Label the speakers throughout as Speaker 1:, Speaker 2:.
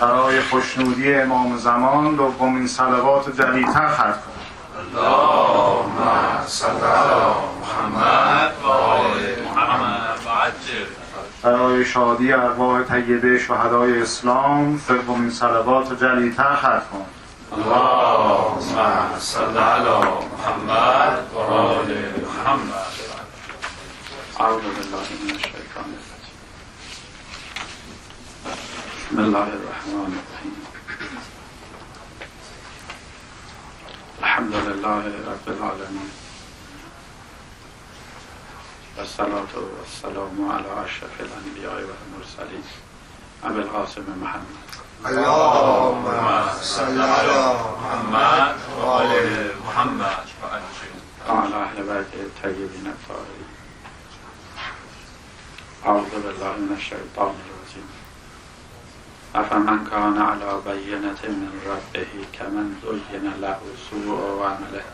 Speaker 1: برای خوشنودی امام زمان دومین صلوات جلیل‌تر ختم کن.
Speaker 2: اللهم صل علی محمد و آل محمد و عجل.
Speaker 1: برای شادی ارواح طیبه شهدای اسلام سومین صلوات جلیل‌تر ختم کن.
Speaker 2: اللهم صل علی محمد و آل محمد.
Speaker 1: اعوذ بالله من الشیطان الرجیم. بسم الله الرحمن الرحیم. الحمد لله رب العالمین و الصلاة و السلام علی اشرف الانبیاء و المرسلین ابی القاسم محمد.
Speaker 2: اللهم صل علی محمد و آل محمد و عجل.
Speaker 1: وعلى اهل بیت الطیبین الطاهرین. اعوذ بالله من الشیطان الرجیم. افمن کان علی بینة من ربه کمن زین له سوء عمله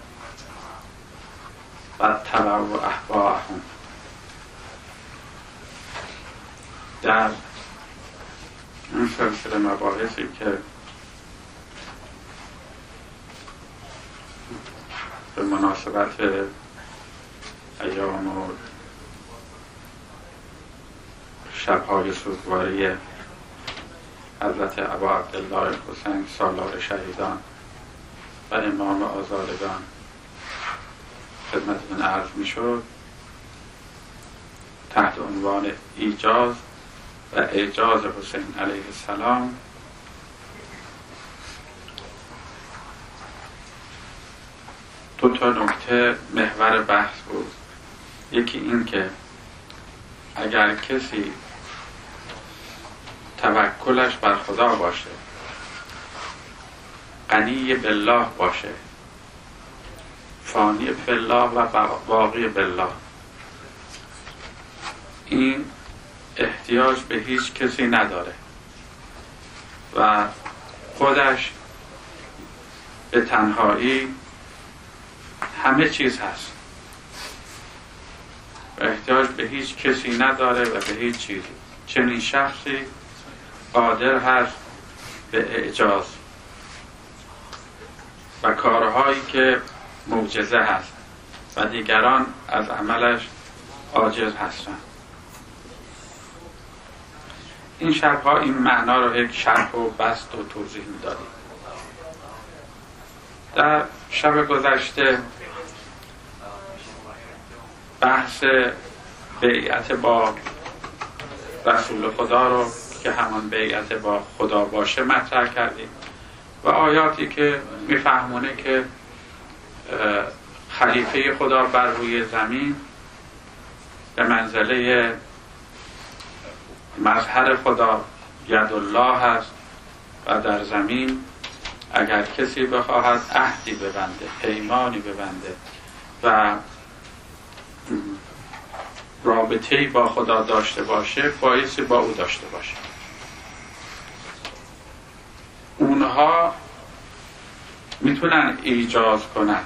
Speaker 1: واتبعوا اهواءهم. در این سلسله مباحثی که به مناسبت ایام و شب‌های سوگواری حضرت ابا عبدالله الحسین سالار شهیدان و امام آزادگان خدمتتون عرض می شد، تحت عنوان ایجاز و اعجاز حسین علیه السلام دو تا نکته محور بحث بود. یکی این که اگر کسی توکلش بر خدا باشه، غنی بالله باشه، فانی فی الله و باقی بالله، این احتیاج به هیچ کسی نداره و خودش به تنهایی همه چیز هست و احتیاج به هیچ کسی نداره و به هیچ چیزی. چنین شخصی قادر هست به اعجاز و کارهایی که معجزه هست و دیگران از عملش عاجز هستند. این شبها این معنا رو یک شرح و بسط و توضیح می‌دادیم. در شب گذشته بحث بیعت با رسول خدا رو که همان بیعت با خدا باشه مطرح کردیم و آیاتی که میفهمونه که خلیفه خدا بر روی زمین به منزله مظهر خدا ید الله هست و در زمین اگر کسی بخواهد عهدی ببنده، پیمانی ببنده و رابطه‌ای با خدا داشته باشه، بایستی با او داشته باشه. اونها میتونن ایجاز کنن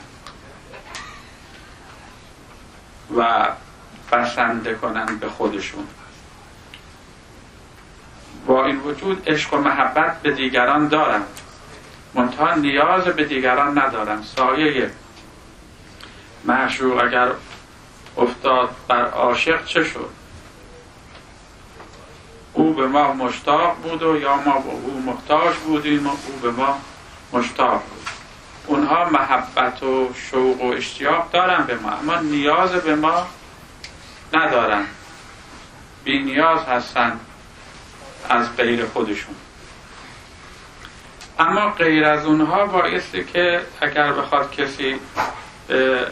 Speaker 1: و بسنده کنن به خودشون. با این وجود عشق و محبت به دیگران دارن، منتها نیاز به دیگران ندارن. سایه معشوق اگر افتاد بر عاشق چه شد؟ او به ما مشتاق بود و یا ما به او محتاج بودیم و او به ما مشتاق بود. اونها محبت و شوق و اشتیاق دارن به ما، اما نیاز به ما ندارن، بی نیاز هستن از غیر خودشون. اما غیر از اونها بایستی که اگر بخواد کسی به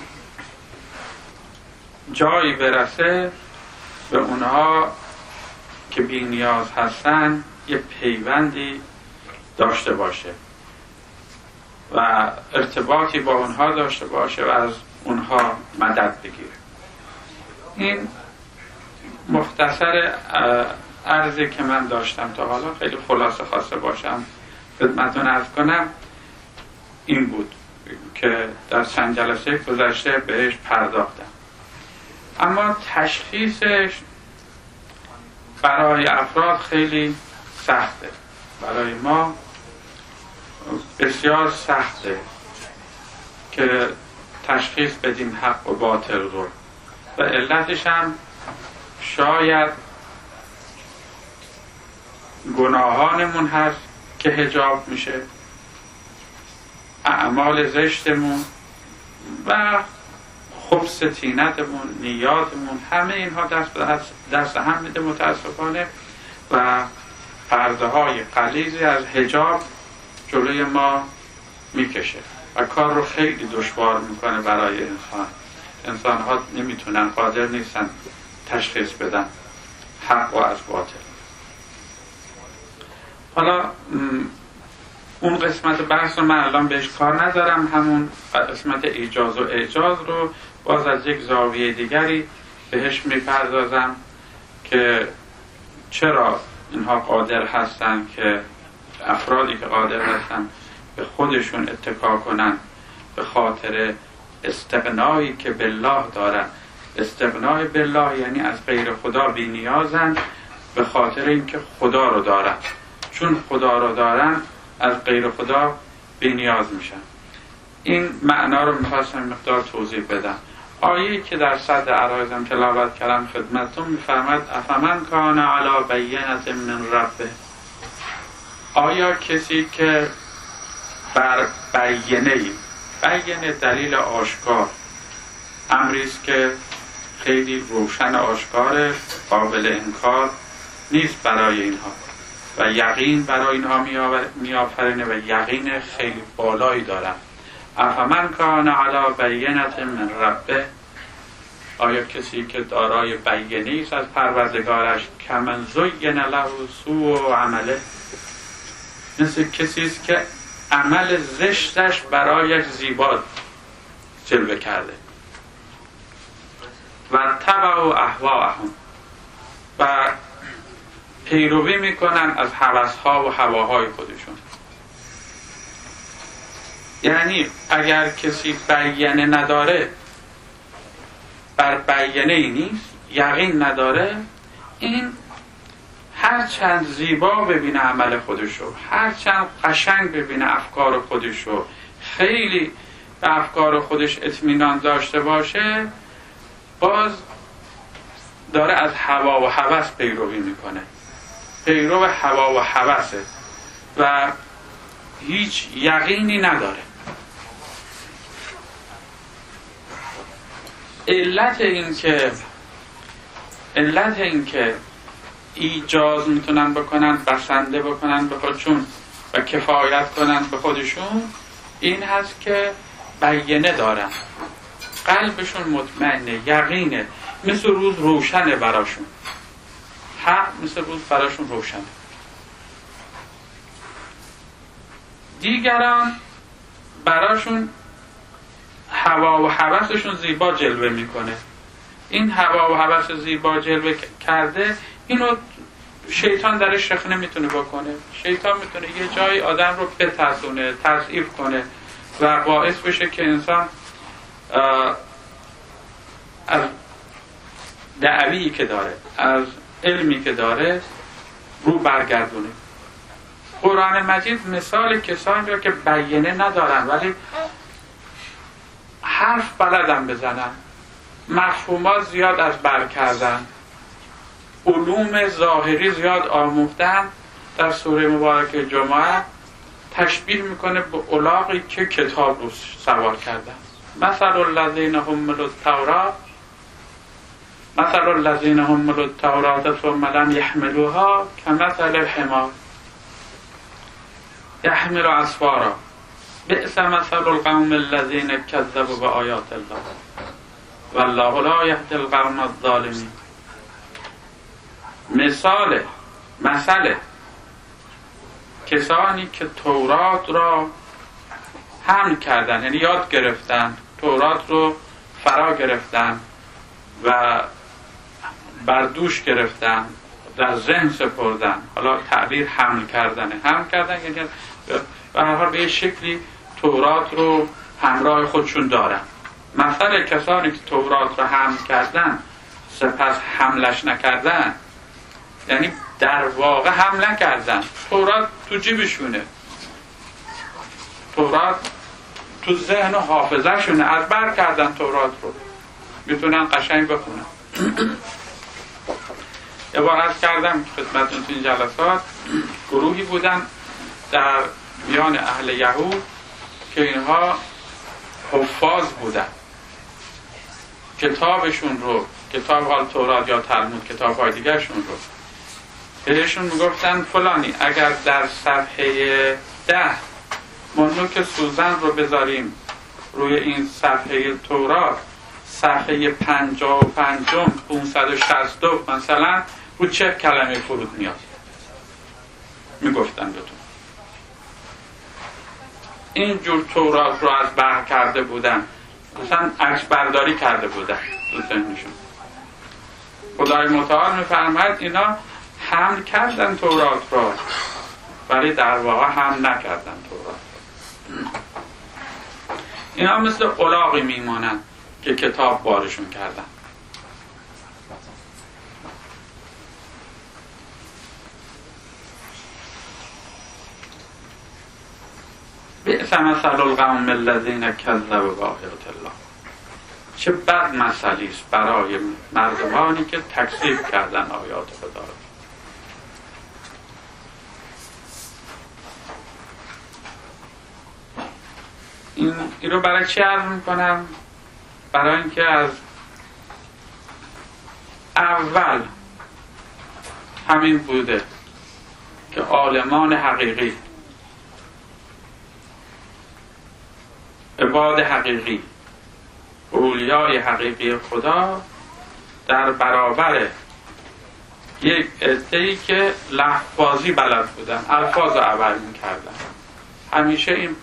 Speaker 1: جایی برسه، به اونها که بی نیاز هستن یه پیوندی داشته باشه و ارتباطی با اونها داشته باشه و از اونها مدد بگیره. این مختصر عرضی که من داشتم تا حالا، خیلی خلاصه خواسته باشم خدمتتون عرض کنم، این بود که در چند جلسه گذشته بهش پرداختم. اما تشخیصش برای افراد خیلی سخته. برای ما بسیار سخته که تشخیص بدیم حق و باطل رو و علتش هم شاید گناهانمون هست که حجاب میشه، اعمال زشتمون و خبث طینتمون، نیاتمون، همه اینها دست هم میده متاسفانه و پرده های غلیظی از حجاب جلوی ما میکشه و کار رو خیلی دشوار میکنه برای انسان ها نمیتونن، قادر نیستن تشخیص بدن حق و از باطل. حالا اون قسمت بحث رو من الان بهش کار ندارم، همون قسمت ایجاز و اعجاز رو باز از یک زاویه دیگری بهش میپردازم که چرا اینها قادر هستن، که افرادی که قادر هستن به خودشون اتکا کنن به خاطر استغنایی که بالله دارن. استغنای بالله یعنی از غیر خدا بی نیازن به خاطر اینکه خدا رو دارن، چون خدا رو دارن از غیر خدا بی نیاز میشن. این معنا رو میخواستم مقدار توضیح بدم. آیه‌ای که در صدر عرایزم تلاوت کردم خدمتتون میفرماید افمن کان علی بینة من ربه، آیا کسی که بر بینه دلیل آشکار، امریست که خیلی روشن آشکار، قابل انکار نیست برای اینها و یقین برای اینها میآفرینه و یقین خیلی بالایی دارن. افمن کان علی بینة من ربه، آیا کسی که دارای بینه است از پروردگارش، کمن زین له سوء عمله، مثل کسی است که عمل زشتش برایش زیبا جلوه کرده و تبعوا اهواءهم، و پیروی میکنن از هوس‌ها و هواهای خودشون. یعنی اگر کسی بینه نداره، بر بینه ای نیست، یقین نداره، این هر چند زیبا ببینه عمل خودشو، هر چند قشنگ ببینه افکار خودشو، خیلی به افکار خودش اطمینان داشته باشه، باز داره از هوا و هوس پیروی میکنه، پیرو هوا و هوسه و هیچ یقینی نداره. علت این که ایجاز میتونن بکنن، بسنده بکنن به خودشون و کفایت کنن به خودشون، این هست که بینه دارن، قلبشون مطمئنه، یقینه، مثل روز روشنه براشون، حق مثل روز براشون روشنه. دیگران براشون هوا و هوسشون زیبا جلوه میکنه. این هوا و هوس زیبا جلوه کرده، اینو شیطان درش شخنه میتونه بکنه. شیطان میتونه یه جایی آدم رو بترسونه، تضعیف کنه و باعث بشه که انسان از دعوی که داره، از علمی که داره رو برگردونه. قرآن مجید مثال کسانی رو که بینه ندارن ولی حرف بلدن بزنن، مفهومات زیاد از بر کردن، علوم ظاهری زیاد آموختن، در سوره مبارکه جمعه تشبیه میکنه به الاغی که کتاب رو سوار کردن. مثل الذین حملوا التوراة ثم لم يحملوها كمثل الحمار يحمل اسفارا بئس مثل القوم الذين كذبوا بآیات الله والله لا یهدی القوم الظالمین. مثل کسانی که تورات را حمل کردن، یعنی یاد گرفتن، تورات رو فرا گرفتن و بر دوش گرفتن، در ذهن سپردن. حالا تعبیر حمل کردن یعنی به هر حال به یه شکلی تورات رو همراه خودشون دارن. مثل کسانی که تورات رو حمل کردن سپس حملش نکردن یعنی در واقع حمله کردن. تورات تو جیبشونه، تورات تو ذهن و حافظه شونه، از بر کردن تورات رو، میتونن قشنگ بخونن. یه بار عرض کردم خدمتتون تو این جلسات، گروهی بودن در میان اهل یهود که اینها حفاظ بودن، کتابشون رو، کتاب حال تورات یا تلمود، کتاب های دیگرشون رو بهشون میگفتن فلانی اگر در صفحه 10 ما نوک سوزن رو بذاریم روی این صفحه تورات، صفحه 55 562 مثلا رو چه کلمه فرود میاد، میگفتن بهتون. اینجور تورات رو از بر کرده بودن، مثلا عکس برداری کرده بودن تو ذهنشون. خدای متعال میفرماید اینا حمل کردن تورات رو، ولی در واقع حمل نکردن تورات رو. اینا مثل الاغی میمانن که کتاب بارشون کردن. بئس مثل القوم الذین کذبوا بآیات الله. چه بد مثلی است برای مردمانی که تکذیب کردن آیات خدا را. این رو برای چی عرض میکنم؟ برای اینکه از اول همین بوده که عالمان حقیقی، عباد حقیقی، اولیای حقیقی خدا در برابر یک عده‌ای که لفظ‌بازی بلد بودن، الفاظ رو عوض می‌کردن. همیشه این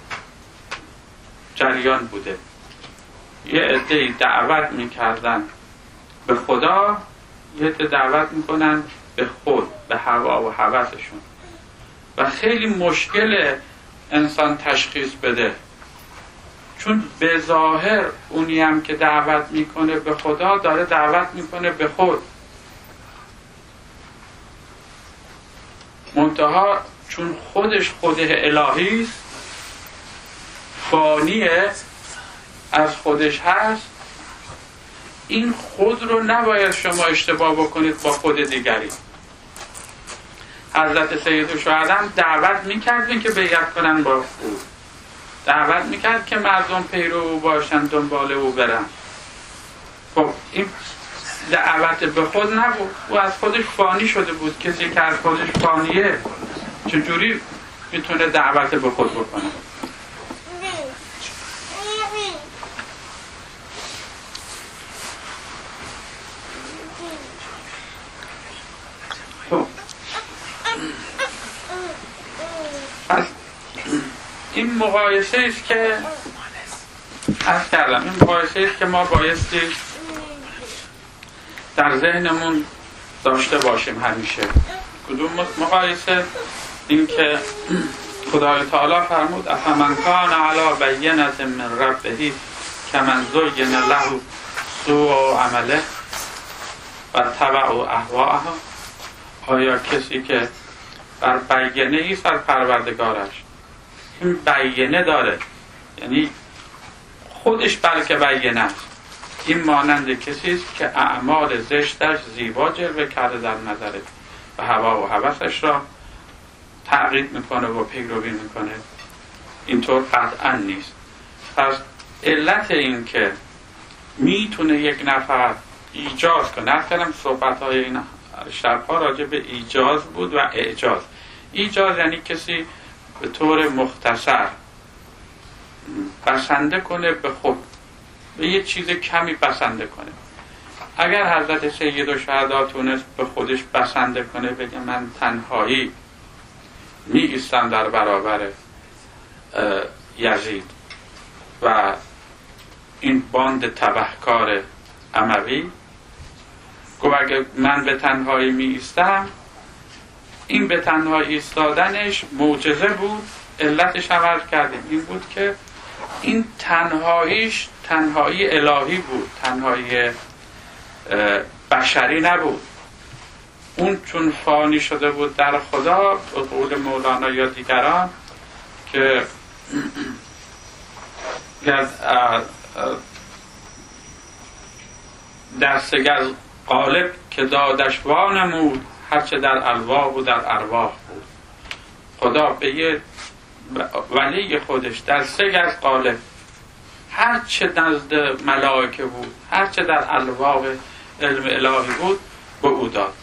Speaker 1: جریان بوده. یه عده‌ای دعوت می‌کردن به خدا، یه عده دعوت می‌کنن به خود، به هوا و هوسشون. و خیلی مشکل انسان تشخیص بده، چون به ظاهر اونی هم که دعوت میکنه به خدا داره دعوت میکنه به خود، منتها چون خودش خود الهی است، فانیه، از خودش هست، این خود رو نباید شما اشتباه بکنید با خود دیگری. حضرت سیدالشهدا هم دعوت میکردن که بیعت کنن با او، دعوت میکرد که مردم پیرو او باشن، دنبال او برن. خب این دعوت به خود نبود، او از خودش فانی شده بود. کسی که از خودش فانیه چجوری میتونه دعوت به خود بکنه؟ خب پس این مقایسه است که عرض کردم، این مقایسه است که ما بایستی در ذهنمون داشته باشیم همیشه. کدوم مقایسه؟ این که خدای تعالی فرمود افمن کان علی بینة من ربه کمن زین له سوء عمله و تبعوا اهواءهم. آیا کسی که بر بینه ایست از پروردگارش، این بینه داره، یعنی خودش بلکه بینه است، این مانند کسی است که اعمال زشتش زیبا جلوه کرده در نظره و هوا و هوسش را تعقیب میکنه و پیروی میکنه. اینطور قطعا نیست. پس علت این که میتونه یک نفر ایجاز کنه، نکنم صحبت های این شبها راجع به ایجاز بود و اعجاز. ایجاز یعنی کسی به طور مختصر بسنده کنه به خود، به یه چیز کمی بسنده کنه. اگر حضرت سیدالشهدا تونست به خودش بسنده کنه، بگه من تنهایی می ایستم در برابر یزید و این باند تبهکار اموی، گفت اگه من به تنهایی می ایستم، این به تنهایی ایستادنش معجزه بود. علتش عمل کردیم این بود که این تنهاییش تنهایی الهی بود، تنهایی بشری نبود. اون چون فانی شده بود در خدا، به قول مولانا یا دیگران، که در سگز قالب که دادش وانمود، هرچه در الواح و در ارواح بود. خدا به یه ولی خودش در سگز قالب هرچه نزد ملائکه بود، هرچه در الواح علم الهی بود، به او داد.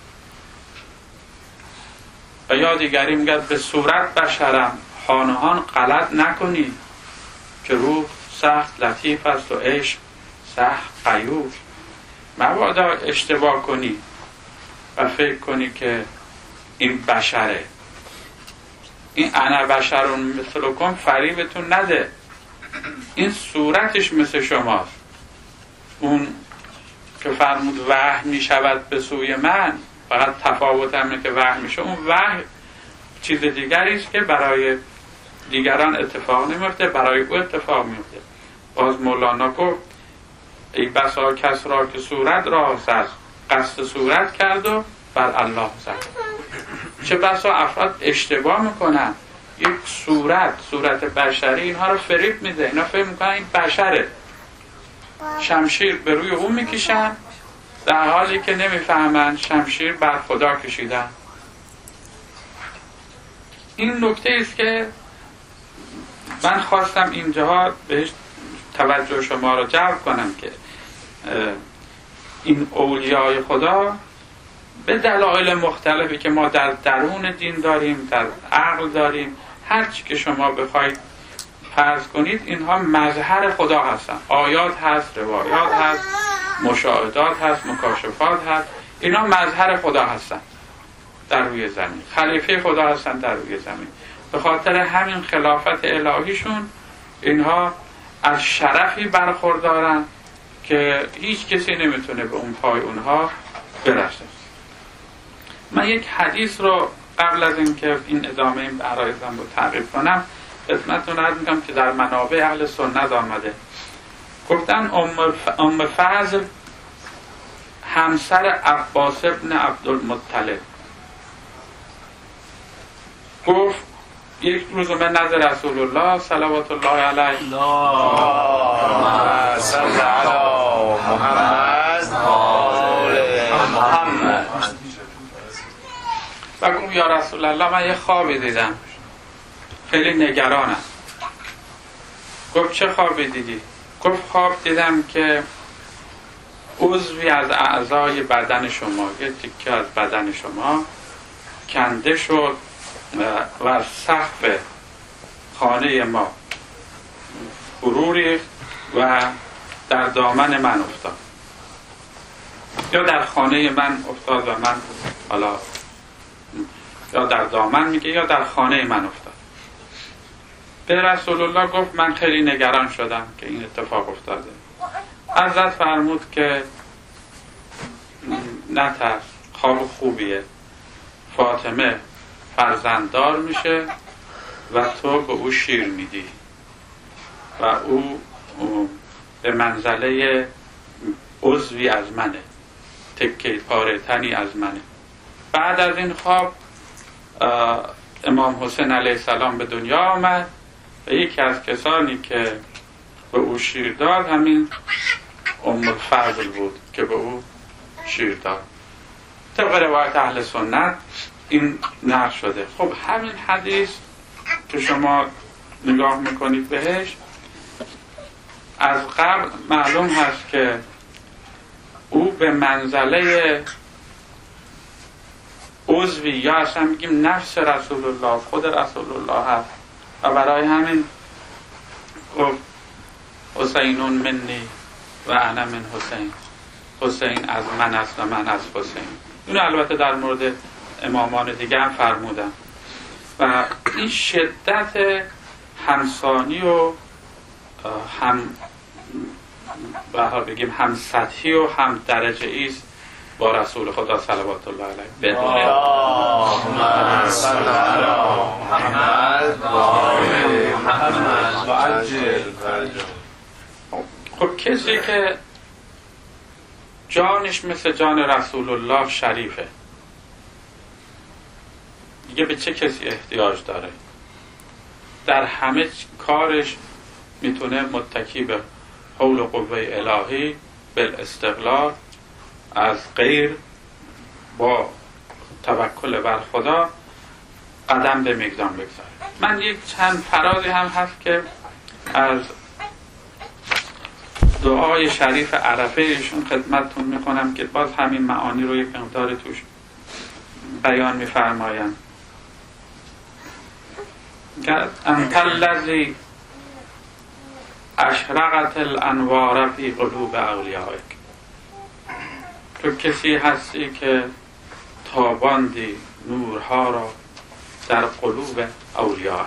Speaker 1: و یا دیگری میگه به صورت بشرم خانهان غلط نکنی، که روح سخت لطیف است و عشق سخت غیور. مبادا اشتباه کنی و فکر کنی که این بشره، این انا بشرون مثلکم فریبتون نده، این صورتش مثل شماست. اون که فرمود وحی می شود به سوی من، فقط تفاوت همینه که وحی میشه. اون وحی چیز دیگری است که برای دیگران اتفاق نمیفته، برای او اتفاق میفته. باز مولانا گفت ای بسا کس را که صورت را زد، قصد صورت کرد و بر الله زد. چه بسا افراد اشتباه میکنن، یک صورت بشری اینها رو فریب میده، اینا فکر میکنن این بشره، شمشیر به روی اون میکشن، در حالی که نمیفهمن شمشیر بر خدا کشیدن. این نکته است که من خواستم اینجاها بهش توجه شما رو جلب کنم که این اولیای خدا به دلایل مختلفی که ما در درون دین داریم، در عقل داریم، هر چی که شما بخواید فرض کنید، اینها مظهر خدا هستن. آیات هست، روایات هست، مشاهدات هست، مکاشفات هست، اینا مظهر خدا هستن در روی زمین، خلیفه خدا هستن در روی زمین. به خاطر همین خلافت الهیشون اینها از شرفی برخوردارن که هیچ کسی نمیتونه به اون پای اونها برسه. من یک حدیث رو قبل از اینکه این ادامه این عرایضم رو تعریف کنم خدمتتون عرض میکنم که در منابع اهل سنت آمده. گفتن ام فضل همسر عباس ابن عبدالمطلب گفت یک روز به نزد رسول الله صلوات الله علیه
Speaker 2: اللهم صل علی محمد محمد
Speaker 1: و گفت یا رسول الله من یه خوابی دیدم، خیلی نگرانم. گفت چه خوابی دیدی؟ گفت خواب دیدم که عضوی از اعضای بدن شما، یه تیکه از بدن شما کنده شد و سقف خانه ما فرو ریخت و در دامن من افتاد، یا در خانه من افتاد و من حالا یا در دامن میگه یا در خانه من افتاد. به رسول الله گفت من خیلی نگران شدم که این اتفاق افتاده. حضرت فرمود که نترس، خواب خوبیه، فاطمه فرزنددار میشه و تو به او شیر میدی و او به منزله عضوی از منه، تکه پاره تنی از منه. بعد از این خواب امام حسین علیه السلام به دنیا آمد و یکی از کسانی که به او شیر داد همین ام الفضل بود که به او شیر داد. طبق روایت اهل سنت این نقل شده. خب همین حدیث که شما نگاه میکنید بهش، از قبل معلوم هست که او به منزله عضوی یا اصلا میگیم نفس رسول الله، خود رسول الله هست و برای همین گفت حسینون منی و انا من حسین، حسین از من است و من از حسین. اینو البته در مورد امامان دیگه هم فرمودن. و این شدت همسانی و هم بگیم هم سطحی و هم درجه ایست با رسول خدا صلوات الله علیه.
Speaker 2: اللهم صل علی محمد و آل محمد و عجل فرجه.
Speaker 1: خب کسی که جانش مثل جان رسول الله شریفه، دیگه به چه کسی احتیاج داره؟ در همه کارش میتونه متکی به حول و قوه الهی بالاستقلال از غیر با توکل بر خدا قدم به میدان بگذاره. من یک چند فرازی هم هست که از دعای شریف عرفه ایشون خدمتتون میکنم که باز همین معانی رو یک مقدار توش بیان میفرمایند. انت الذی اشرقت الانوار فی قلوب اولیائک، تو کسی هستی که تاباندی نورها را در قلوب اولیاء،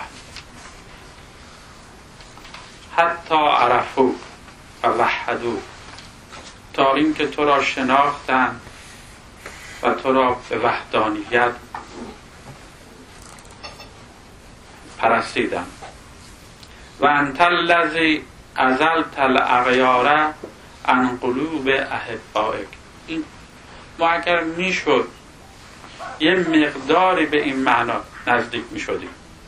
Speaker 1: حتی عرفو و وحدو، تا اینکه تو را شناختند و تو را به وحدانیت پرستیدند. و انت الذی ازلت الاغیار عن قلوب احبائک. این ما اگر میشد یه مقداری به این معنا نزدیک میشدیم،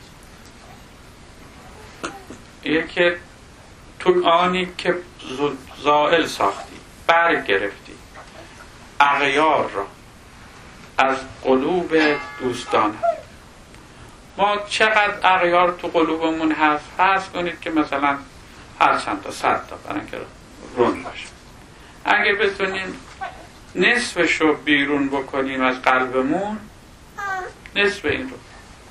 Speaker 1: یکی تو آنی که زائل ساختی، برگ گرفتی اغیار را از قلوب دوستان. ما چقدر اغیار تو قلوبمون هست؟ فرض کنید که مثلا هر چند تا 100 تا برای اینکه رون باشه، اگه بتونیم نصفش رو بیرون بکنیم از قلبمون، نصف این رو،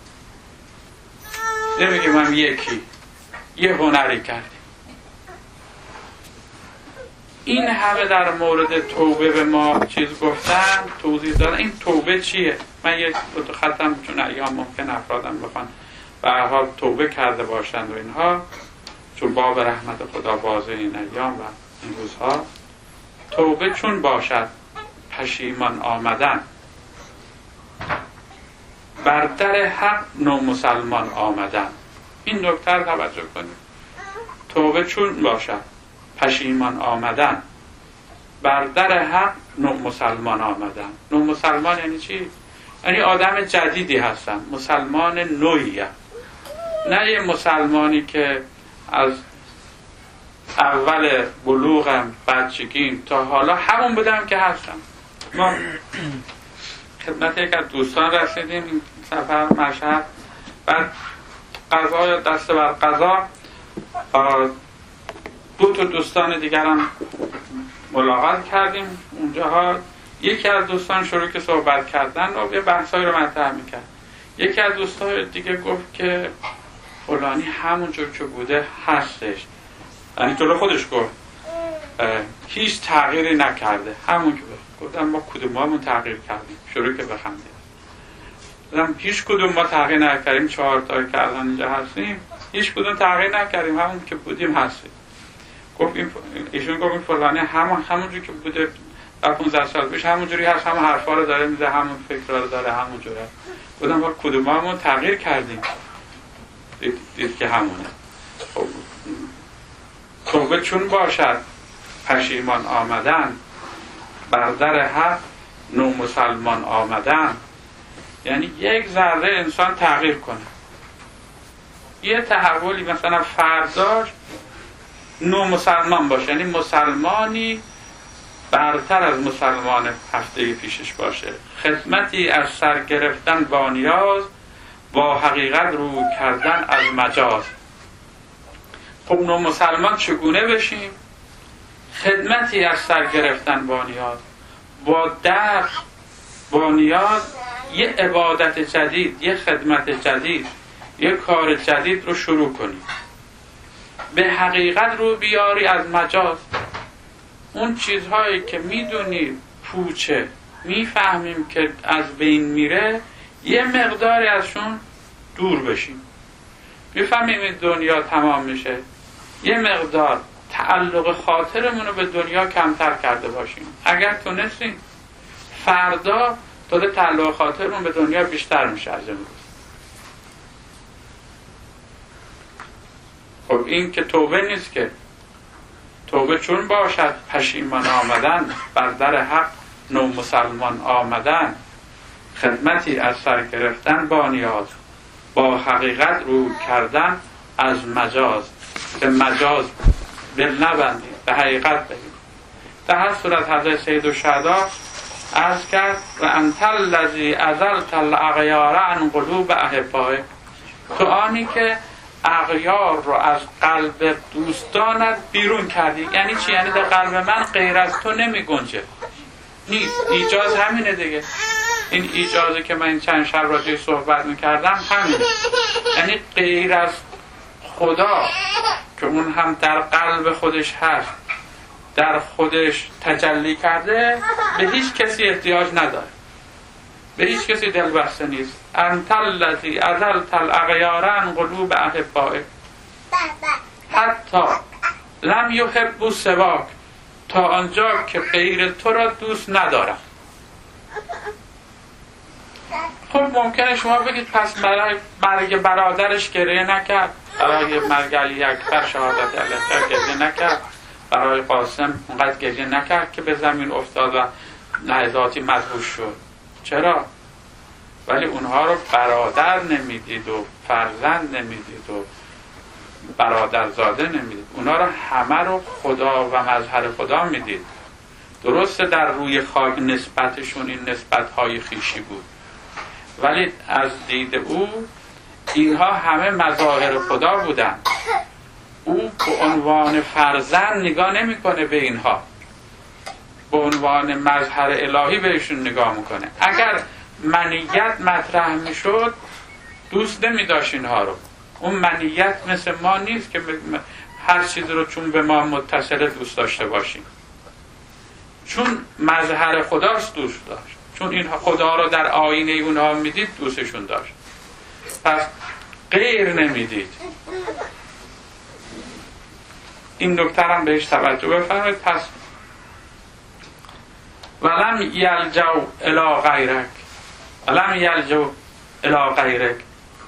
Speaker 1: نمیگیم هم یکی یه هنری کردیم. این همه در مورد توبه به ما چیز گفتن، توضیح دادن. این توبه چیه؟ من یک دو خطم، چون ایام ممکن افرادم بخوان به هر حال توبه کرده باشند و اینها، چون باب رحمت خدا بازه این ایام و این روزها. توبه چون باشد پشیمان آمدن، بر در حق نو مسلمان آمدن. این نکته رو توجه کنید. توبه چون باشد پشیمان آمدن، بر در حق نو مسلمان آمدن. نو مسلمان یعنی چی؟ یعنی آدم جدیدی هستن، مسلمان نوعی هست. نه یه مسلمانی که از اول بلوغم بچگیم تا حالا همون بودم که هستم. ما خدمت یک از دوستان رسیدیم این سفر مشهد، بعد قضا دست بر قضا دو تا دوستان دیگرم ملاقات کردیم اونجاها. یکی از دوستان شروع که صحبت کردن و یه بحثایی رو مطرح میکرد. یکی از دوستان دیگه گفت که فلانی همونجور که بوده هستش، یعنی جلو خودش گفت هیچ تغییری نکرده، همون که گفتم ما کدوممون تغییر کردیم. شروع که بخندیم، گفتم هیچ کدوم ما تغییر نکردیم، 4 تا که الان اینجا هستیم هیچ کدوم تغییر نکردیم، همون که بودیم هستیم. گفت ایشون گفت فلانی همونجوری که بوده 15 سال پیش همونجوری هست، همون حرفا رو داره میزه، همون فکرا رو داره، همونجوره. گفتم ما کدوممون تغییر کردیم؟ دید که همونه. خب توبه چون باشد پشیمان آمدن، بر در حق نو مسلمان آمدن، یعنی یک ذره انسان تغییر کنه، یه تحولی مثلا فرداش نو مسلمان باشه، یعنی مسلمانی برتر از مسلمان هفته پیشش باشه، خدمتی از سر گرفتن با نیاز، با حقیقت رو کردن از مجاز. خب نو مسلمان چگونه بشیم؟ خدمتی از سر گرفتن با نیاز، با درد، با نیاز، یه عبادت جدید، یه خدمت جدید، یه کار جدید رو شروع کنی، به حقیقت رو بیاری از مجاز. اون چیزهایی که میدونی پوچه، میفهمیم که از بین میره، یه مقداری ازشون دور بشیم. میفهمیم این دنیا تمام میشه، یه مقدار تعلق خاطرمون رو به دنیا کمتر کرده باشیم. اگر تونستیم فردا تا تعلق خاطرمون به دنیا بیشتر میشه از امروز. خب این که توبه نیست که. توبه چون باشد پشیمان آمدن، بر در حق نو مسلمان آمدن، خدمتی از سر گرفتن با نیاز، با حقیقت رو کردن از مجاز. به مجاز دل نبندید، به حقیقت بگید. در هر صورت حضرت سید الشهدا عرض کرد و انت الذی ازلت الاغیار عن قلوب احبائه، تو آنی که اغیار رو از قلب دوستانت بیرون کردی. یعنی چی؟ یعنی در قلب من غیر از تو نمی گنجه. نیست. ایجاز همینه دیگه. این ایجازی که من این چند شب راجعش صحبت میکردم همینه. یعنی غیر از خدا که اون هم در قلب خودش هست، در خودش تجلی کرده، به هیچ کسی احتیاج نداره، به هیچ کسی دلبسته نیست. انت الذی ازلت الاغیار عن قلوب احبائه حتی لم یحبوا سواک، تا آنجا که غیر تو را دوست ندارم. خب ممکنه شما بگید پس برای مرگ برادرش گریه نکرد، برای مرگ علی اکبر شهادت علی اکبر گریه نکرد، برای قاسم اونقدر گریه نکرد که به زمین افتاد و لحظاتی مدهوش شد. چرا؟ ولی اونها رو برادر نمیدید و فرزند نمیدید و برادرزاده نمیدید، اونها رو همه رو خدا و مظهر خدا میدید. درسته در روی خاک نسبتشون این نسبت‌های خویشی بود، ولی از دید او اینها همه مظاهر خدا بودن. او به عنوان فرزند نگاه نمیکنه به اینها، به عنوان مظهر الهی بهشون نگاه میکنه. اگر منیت مطرح میشد دوست نمیداشت اینها رو. اون منیت مثل ما نیست که هر چیز رو چون به ما متصل دوست داشته باشیم. چون مظهر خداست دوست داشت، چون اینها خدا رو در آینه اونها میدید دوستشون داشت. پس غیر نمیدید. این نکته هم بهش توجه بفرمایید. پس ولم یلجو الی غیرک، ولم یلجو الی غیرک،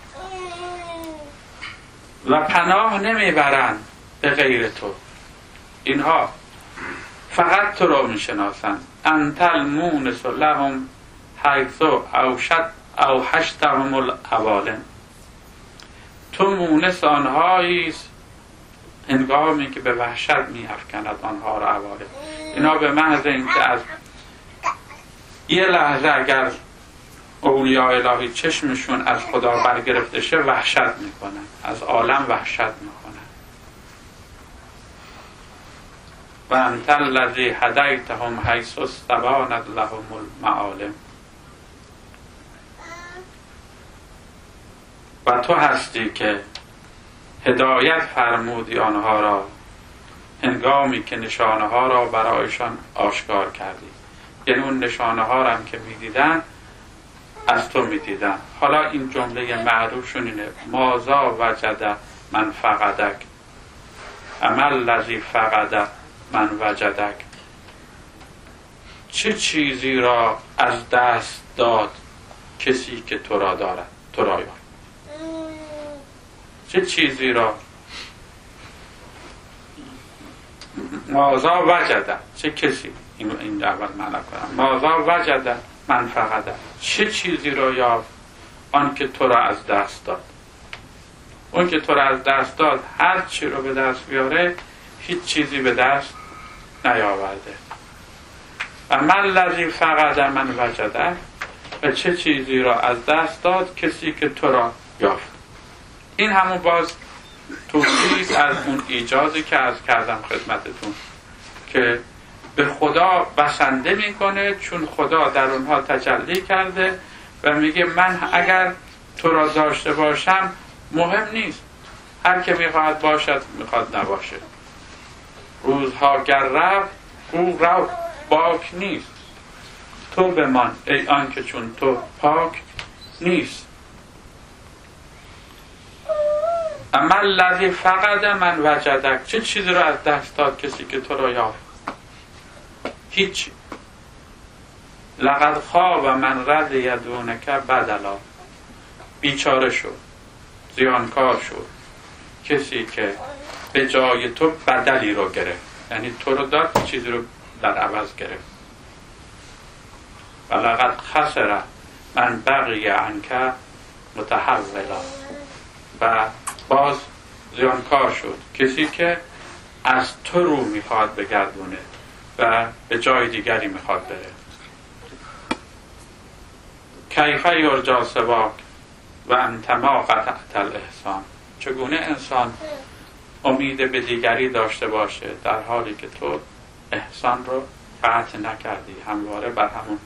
Speaker 1: و پناه نمیبرند به غیر تو. اینها فقط تو را میشناسند. انت المونس لهم حیث اوحشتهم العوالم، تو مونس آنهاییست هنگامی که به وحشت می‌افکند آنها را عوالم. اینا به محض اینکه از یه لحظه اگر اولیاء الهی چشمشون از خدا برگرفته شه وحشت میکنن، از عالم وحشت میکنن. و انت الذی هدیتهم حیث استبانت لهم المعالم، و تو هستی که هدایت فرمودی آنها را هنگامی که نشانه ها را برایشان آشکار کردی. یعنی اون نشانه ها را هم که میدیدن از تو میدیدن. حالا این جمله معروفشون اینه: مازا وجد من فقدک عمل لذی فقد من وجدک. چه چیزی را از دست داد کسی که تو را دارد، تو را یافت. چه چیزی را مازا وجد، چه کسی، این اول معنی کنم، مازا وجد من فقده، چه چیزی را یافت آن که تو را از دست داد. اون که تو را از دست داد هر چی رو به دست بیاره هیچ چیزی به دست نیاورده. و من لذی فقد من وجده، و چه چیزی را از دست داد کسی که تو را یافت. این همون باز توصیف از اون ایجازی که عرض کردم خدمتتون که به خدا بسنده میکنه، چون خدا در اونها تجلی کرده و میگه من اگر تو را داشته باشم مهم نیست، هر که میخواهد باشد میخواد نباشه. روزها گر رفت او رو باک نیست، تو بمان ای آنکه چون تو پاک نیست. عمل لذی فقد من وجدک، چه چیزی رو از دست داد کسی که تو را یافت؟ هیچ. لقد خواب من رضی دونک بدلا، بیچاره شد، زیانکار شد کسی که به جای تو بدلی رو گرفت، یعنی تو رو داد چیزی رو در عوض گرفت. و لقد خسر من بقی عنک متحولا، و باز زیانکار شد کسی که از تو رو میخواد بگردونه و به جای دیگری میخواد بره. کیف یرجا سواک و انت ما قطعت الاحسان، چگونه انسان امید به دیگری داشته باشه در حالی که تو احسان رو قطع نکردی، همواره بر همون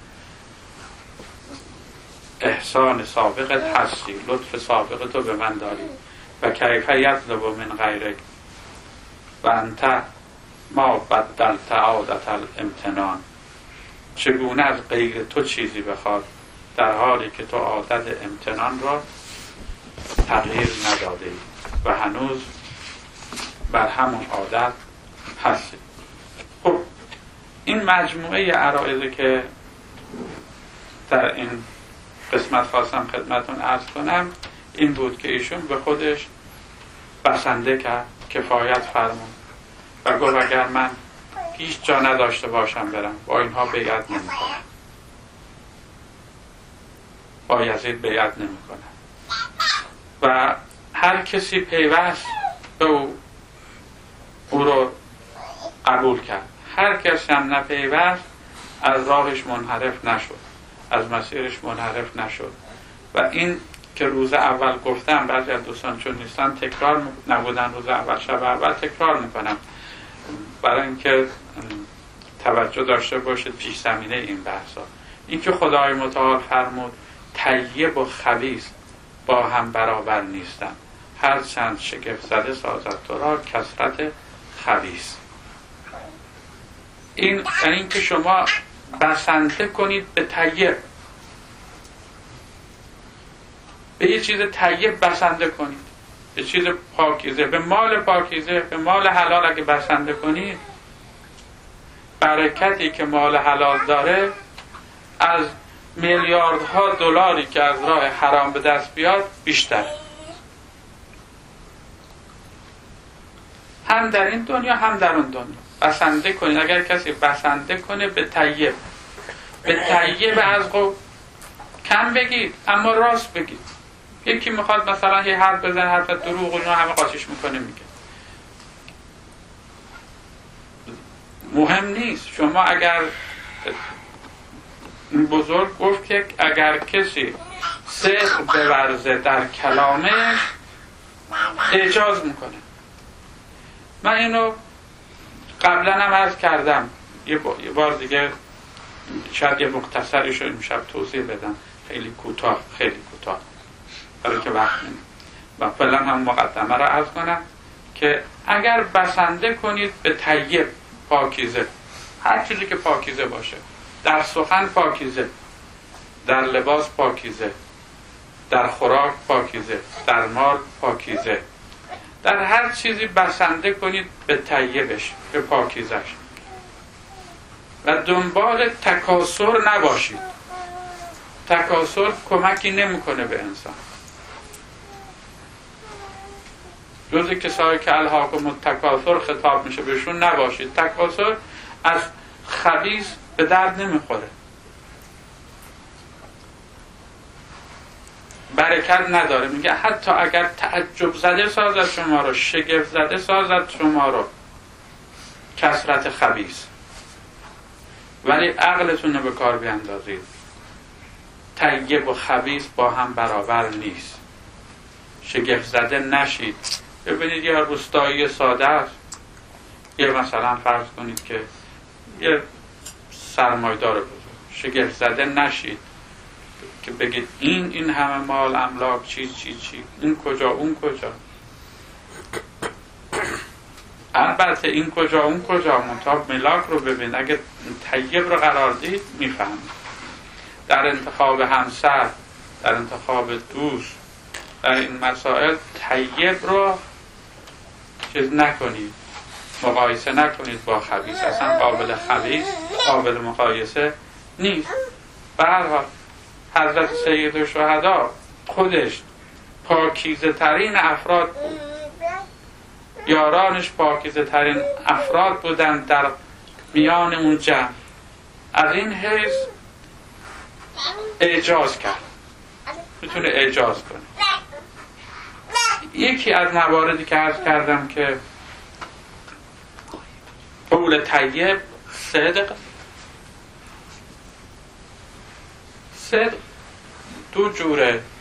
Speaker 1: احسان سابقت هستی، لطف سابق تو به من داری. و کیف یطلب من غیرک و انت ما بدلت عادت الامتنان، چگونه از غیر تو چیزی بخواد در حالی که تو عادت امتنان را تغییر نداده ای و هنوز بر همون عادت هستی. خب این مجموعه عرایضی که در این قسمت خواستم خدمتون عرض کنم این بود که ایشون به خودش بسنده کرد، کفایت فرمود و گفت اگر من هیچ جا نداشته باشم برم با اینها بیعت نمی کنم، با یزید بیعت نمی کنم. و هر کسی پیوست به او رو قبول کرد، هر کسی هم نپیوست از راهش منحرف نشد، از مسیرش منحرف نشد. و این که روز اول گفتم بعضی از دوستان چون نیستن تکرار نبودن، روز اول شب اول تکرار میکنم برای اینکه توجه داشته باشید پیش زمینه این بحثا. این که خدای متعال فرمود طیب و خبیث با هم برابر نیستن، هر چند شگفت زده سازد تو را کثرت خبیث. این یعنی که شما بسنده کنید به طیب، به یه چیز طیب بسنده کنید، به چیز پاکیزه، به مال پاکیزه، به مال حلال اگه بسنده کنید، برکتی که مال حلال داره از میلیاردها دلاری که از راه حرام به دست بیاد بیشتر، هم در این دنیا هم در اون دنیا. بسنده کنید. اگر کسی بسنده کنه به طیب، به طیب از کم بگید اما راست بگید. یکی میخواد مثلا یه حرف بزن، حرف دروغ، اونو همه قاطیش میکنه میگه مهم نیست. شما اگر بزرگ گفت که اگر کسی صدق بورزه در کلامش اعجاز میکنه. من اینو قبلا هم عرض کردم، یه بار دیگه شاید یه مختصریشو امشب توضیح بدم، خیلی کوتاه برای که وقت نمید و فعلا هم مقدمه را عرض کنم که اگر بسنده کنید به طیب، پاکیزه، هر چیزی که پاکیزه باشه، در سخن پاکیزه، در لباس پاکیزه، در خوراک پاکیزه، در مال پاکیزه، در هر چیزی بسنده کنید به طیبش، به پاکیزش و دنبال تکاسر نباشید. تکاسر کمکی نمیکنه به انسان. جزء کسایی که الهاکم التکاثر خطاب میشه بهشون نباشید. تکاسر از خبیث به درد نمیخوره، برکت نداره. میگه حتی اگر تعجب زده سازد شما رو، شگفت زده سازد شما رو کثرت خبیث، ولی عقلتون رو به کار بیندازید. طیب و خبیث با هم برابر نیست. شگفت زده نشید. ببینید یه روستایی ساده است، یه مثلا فرض کنید که یه سرمایدار بزرگ، شگفت زده نشید که بگید این همه مال املاک چی این کجا اون کجا. البته این کجا اون کجا، منتها ملاک رو ببین. اگه طیب رو قرار دید میفهمید. در انتخاب همسر، در انتخاب دوست، در این مسائل طیب رو چیز نکنید، مقایسه نکنید با خبیث. اصلا قابل خبیث، قابل مقایسه نیست. به هر حال حضرت سید الشهدا خودش پاکیزه ترین افراد بود، یارانش پاکیزه ترین افراد بودند در میان اون جمع. از این حیث اعجاز کرد، میتونه اعجاز کنه. یکی از مواردی که عرض کردم که قول طیب صدق دو جوره.